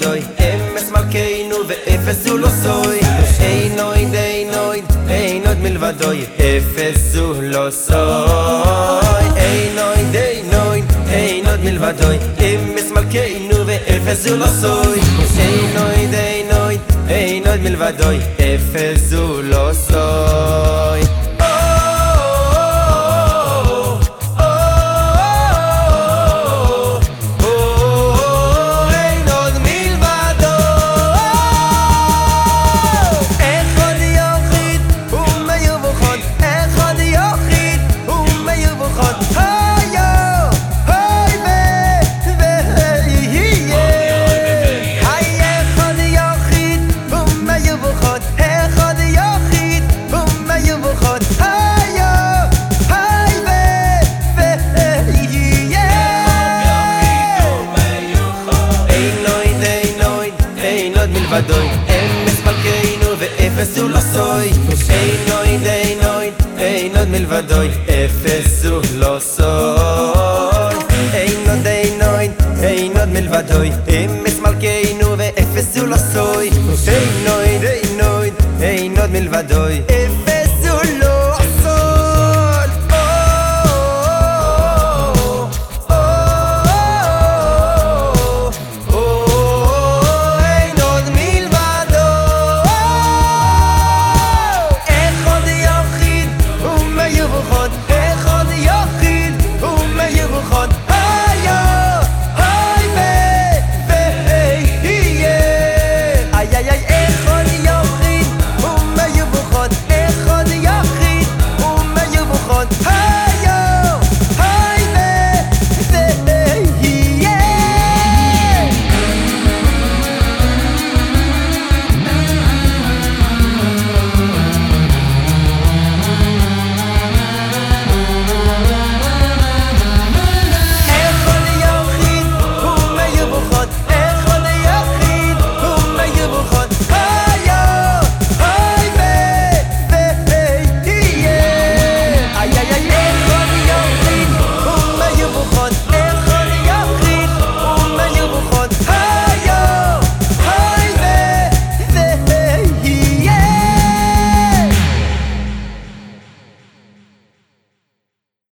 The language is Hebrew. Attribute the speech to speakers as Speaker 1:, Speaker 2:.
Speaker 1: מלבדוי, אמס מלכנו ואפס הוא לא סוי. אין עוד מלבדוי, אפס הוא לא סוי. אין עוד מלבדוי, אמס מלכנו ואפס הוא לא סוי. אין עוד מלבדוי, אפס הוא לא סוי. אמס מלכנו ואפס הוא לא סוי. אין עוד מלבדוי, אפס הוא לא סוי. אין עוד מלבדוי, אמס מלכנו ואפס הוא לא סוי. אין עוד מלבדוי.